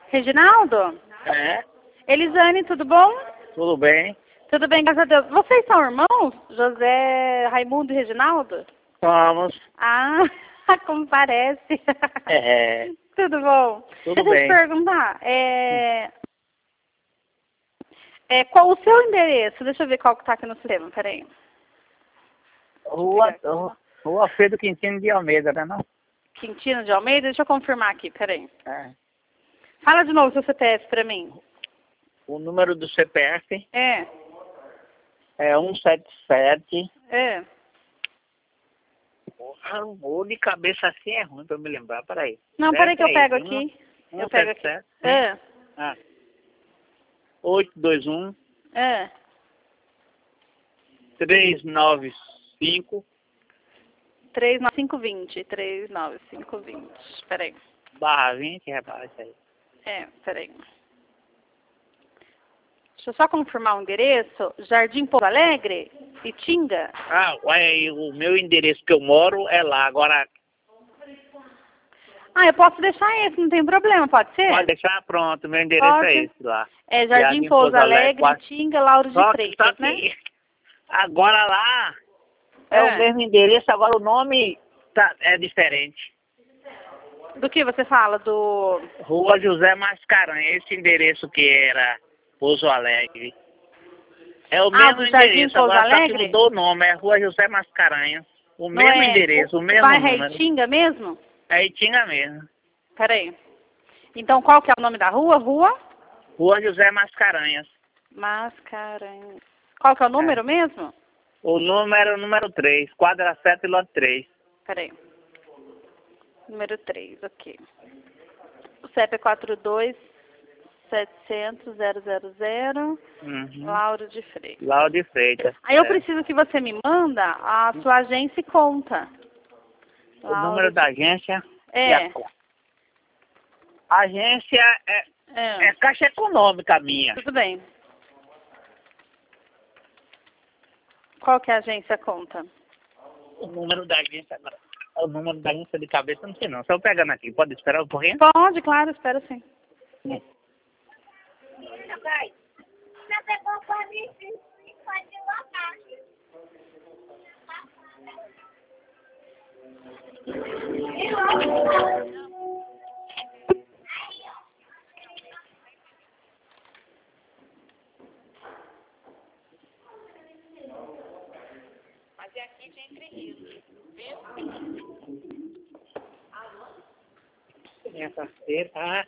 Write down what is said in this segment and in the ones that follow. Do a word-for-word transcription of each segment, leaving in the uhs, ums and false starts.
Reginaldo? É, Elisane, tudo bom? tudo bem. Tudo bem, graças a Deus. Vocês são irmãos? José, Raimundo e Reginaldo? Vamos. Ah, como parece. É, Tudo bom? Tudo Deixa eu te bem. perguntar, é... é... qual o seu endereço? Deixa eu ver qual que tá aqui no sistema, peraí. Rua, Rua Pedro Quintino de Almeida, né não? Quintino de Almeida? Deixa eu confirmar aqui, peraí. É. Fala de novo o seu C P F pra mim. O número do C P F É, é um sete sete. é. Porra, o de cabeça assim é ruim pra eu me lembrar, peraí. Não, peraí que eu pego Um, aqui. um, Eu pego sete, aqui. sete. É, Ah. oito dois um, é. três nove cinco, três nove cinco dois zero. três nove cinco dois zero. Peraí. barra vinte, repara isso aí. É, peraí. Deixa eu só confirmar o endereço. Jardim Pouso Alegre, Itinga. Ah, ué, o meu endereço que eu moro é lá. Agora, Ah, eu posso deixar esse, não tem problema, pode ser? pode deixar pronto, meu endereço Pode. é esse lá. É Jardim, Jardim Pouso Pouso Alegre, Alegre, quase- Itinga, Lauro de Só que, Freitas, só que né? agora lá é, É. o mesmo endereço, agora o nome tá, é diferente. Do que você fala? Do... Rua José Mascarenhas, esse endereço que era Pouso Alegre. É o Ah, mesmo do Jardim endereço, Pouso agora só que Alegre? mudou o nome, é Rua José Mascarenhas. O Não mesmo é endereço, o mesmo bairro é número. Itinga mesmo? É Itinga mesmo. Peraí. Então, qual que é o nome da rua? Rua? Rua José Mascarenhas. Mascarenhas. Qual que é o número mesmo? O número, número três, quadra sete, lote três. Peraí. Número três, ok. O C E P é quatro dois sete zero zero zero zero. Uhum. Lauro de Freitas. Lauro de Freitas. Aí eu é. preciso que você me manda a sua agência e conta. O Lauro número de- da agência e É. a conta. A agência é, É. é Caixa Econômica minha. Tudo bem. Qual que é a agência e a conta? O número da agência agora. O número da agência de cabeça eu não sei não. Só eu pegando aqui. Pode esperar um pouquinho? Pode, claro, espero sim. Hum. Mas é aqui de Entre Rios, Terça-feira. Ah.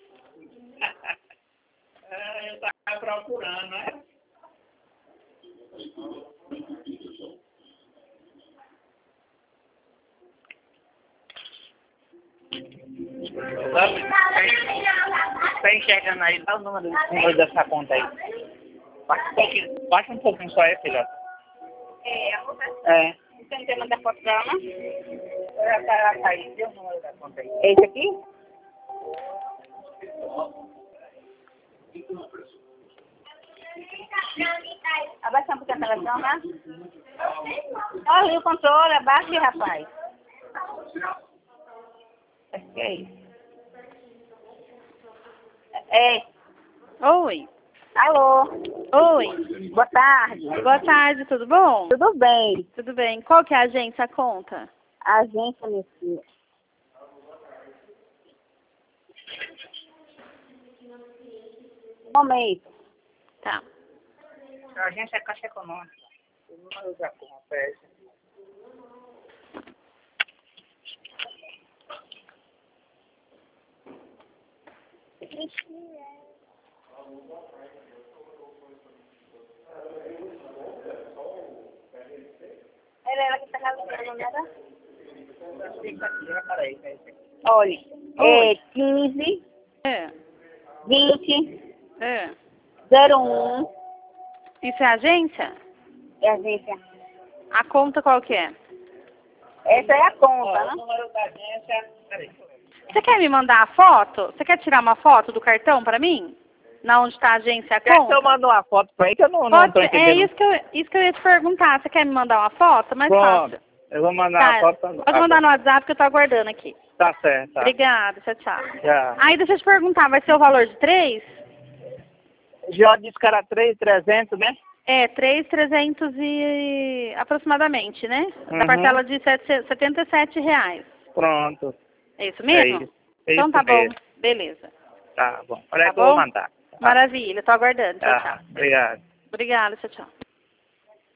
Ah, eu tava procurando, né? Tá enxergando aí? Dá o número, número dessa conta aí. Baixa um pouquinho, baixa um pouquinho só aí, filhote. É, a conta. É. Você não tem mandar foto pra ela? Já tá, tá aí. Dê o número da conta aí. Esse aqui? Abaixa um pouquinho a televisão, né? Olha ali o controle, abaixa, rapaz. Acho que é isso. É. Oi. Alô. Oi. Boa tarde. Boa tarde, tudo bom? Tudo bem. Tudo bem. Qual que é a agência, a conta? A agência, minha filha. Um momento. Tá. A agência é Caixa Econômica. O número da conta é esse. Era ela que está realizando, não era? Peraí, peraí. Olha, Oi. é quinze, É. vinte, É. zero um, Isso é agência? é a agência. A conta qual que é? Essa é a conta, Ó, o né? número da agência. Peraí. Você quer me mandar a foto? Você quer tirar uma foto do cartão pra mim? Na onde está a agência, a Quer que conta? eu mando uma foto pra aí que eu não, não Pode tô ser. entendendo. É isso que, eu, isso que eu ia te perguntar. Você quer me mandar uma foto? Mais Pronto. fácil. Eu vou mandar Tá, uma foto agora. pode mandar no WhatsApp que eu tô aguardando aqui. Tá certo. Tá. Obrigada, tchau, tchau. Já. Aí deixa eu te perguntar, vai ser o valor de três? Já disse que era três mil e trezentos, né? É, três mil e trezentos e aproximadamente, né? Da Uhum. parcela de sete- setenta e sete reais. Pronto. É isso mesmo? É isso. É Então isso tá bom, mesmo. beleza. Tá bom. Olha Tá aí que eu vou bom? mandar. Tá. Maravilha, tô aguardando. Tchau, Tá. tchau. Obrigado. Obrigada, tchau, tchau.